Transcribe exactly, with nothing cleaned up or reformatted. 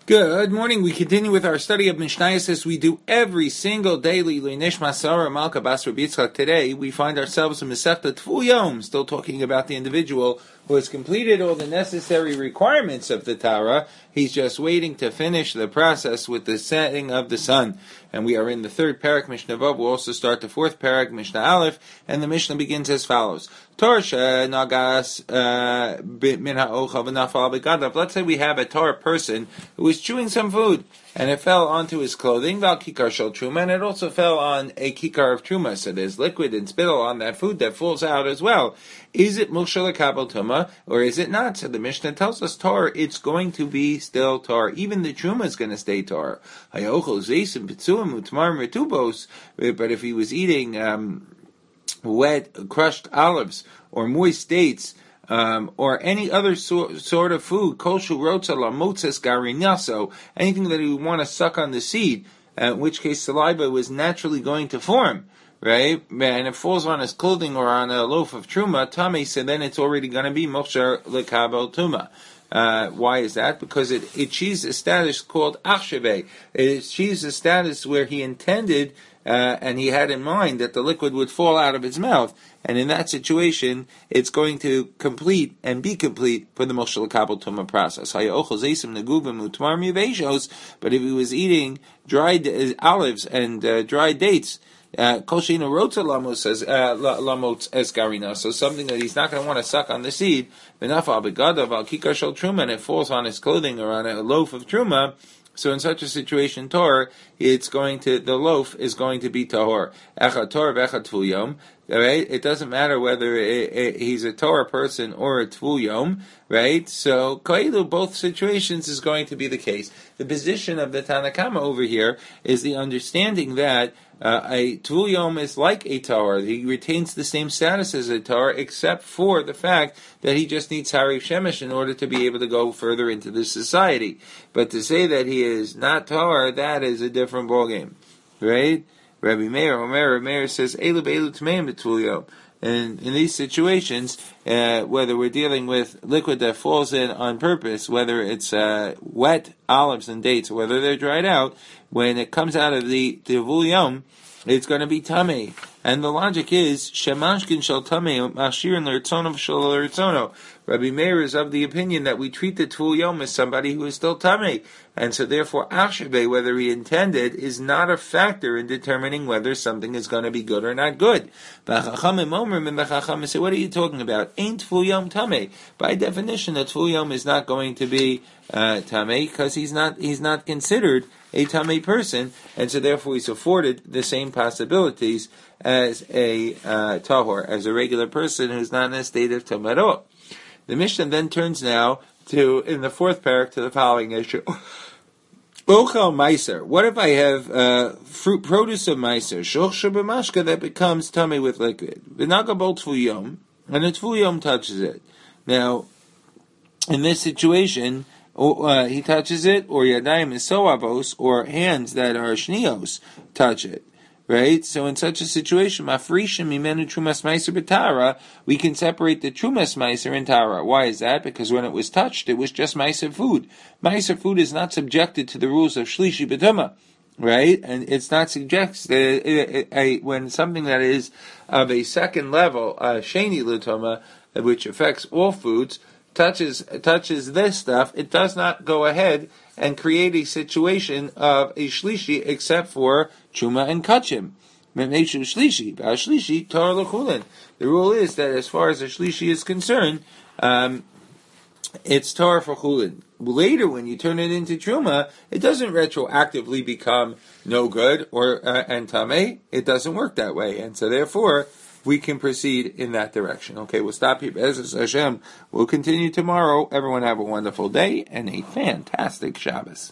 Good morning. We continue with our study of Mishnayos as we do every single daily. Nishma Sarah Malka Basra Bitzchak. Today we find ourselves in Masechta Tfu Yom, still talking about the individual who has completed all the necessary requirements of the Tara. He's just waiting to finish the process with the setting of the sun. And we are in the third parak Mishnah Vav. We'll also start the fourth parak Mishnah Aleph, and the Mishnah begins as follows: Torsha nagas min ha'ochav v'nafal begadav. Let's say we have a Torah person who is chewing some food, and it fell onto his clothing, val kikar shel truma, and it also fell on a kikar of truma, so there's liquid and spittle on that food that falls out as well. Is it muksha lekabel tuma, or is it not? So the Mishnah tells us tar, it's going to be still tar. Even the truma is going to stay tar. Hayochel zeisim pitzuim utmar metubos, but if he was eating um, wet, crushed olives, or moist dates, Um, or any other so, sort of food, koshu rotza la motzes garinaso, anything that he would want to suck on the seed, uh, in which case saliva was naturally going to form, right? And it falls on his clothing or on a loaf of truma, tame, so then it's already going to be moksher lekabel tuma. Uh, why is that? Because it, it achieves a status called achsheve. It achieves a status where he intended Uh, and he had in mind that the liquid would fall out of his mouth, and in that situation, it's going to complete and be complete for the Moshe L'Kabel Tumah process. But if he was eating dried uh, olives and uh, dried dates, Kolshina Rota Lamos as Lamots Esgarina, so something that he's not going to want to suck on the seed, and it falls on his clothing or on a loaf of truma. So in such a situation, Tor, it's going to, the loaf is going to be Tahor. Echad Tor v'echad Tfu Yom. Right? It doesn't matter whether it, it, he's a Torah person or a Tfu Yom, right? So, Kailu, both situations is going to be the case. The position of the Tanakama over here is the understanding that uh, a Tfu Yom is like a Torah. He retains the same status as a Torah, except for the fact that he just needs Harif Shemesh in order to be able to go further into the society. But to say that he is not Torah, that is a different ballgame, right? Rabbi Meir, Omer, Rabbi Meir says, Elu be'elu tmeim betulio. And in these situations, uh, whether we're dealing with liquid that falls in on purpose, whether it's uh, wet olives and dates, or whether they're dried out, when it comes out of the Tivul Yom, it's going to be tamei. And the logic is, Shemashkin shel tamei, Mashirin l'rtzono shel l'rtzono. Rabbi Meir is of the opinion that we treat the Tivul Yom as somebody who is still tamei. And so therefore, Achshebe, whether he intended, is not a factor in determining whether something is going to be good or not good. V'chachamim say, what are you talking about? Ain't Tivul Yom tamei. By definition, the Tivul Yom is not going to be uh, tamei, because he's not, he's not considered a tamei person, and so therefore he's afforded the same possibilities as a uh, tahor, as a regular person who's not in a state of tamaro. The Mishnah then turns now to, in the fourth parak, to the following issue. Ochel meiser. What if I have uh, fruit produce of meiser, shoch shebemashka, that becomes tamei with liquid? V'naga bol tfu yom, and a tfu yom touches it. Now, in this situation, Uh, he touches it, or yadayim isoavos, or hands that are shnios touch it, right? So in such a situation, mafrishim imenu trumas meiser b'tara, we can separate the trumas meiser and tara. Why is that? Because when it was touched, it was just meiser food. Meiser food is not subjected to the rules of shlishi b'tuma, right? And it's not subjected uh, uh, uh, when something that is of a second level, uh, sheni l'tuma, which affects all foods, touches touches this stuff, it does not go ahead and create a situation of a shlishi except for chuma and kachim. The rule is that as far as a shlishi is concerned, um, it's Torah for chulin. Later, when you turn it into truma, it doesn't retroactively become no good or uh, and tamei. It doesn't work that way, and so therefore we can proceed in that direction. Okay, we'll stop here. Be'ezus Hashem. We'll continue tomorrow. Everyone have a wonderful day and a fantastic Shabbos.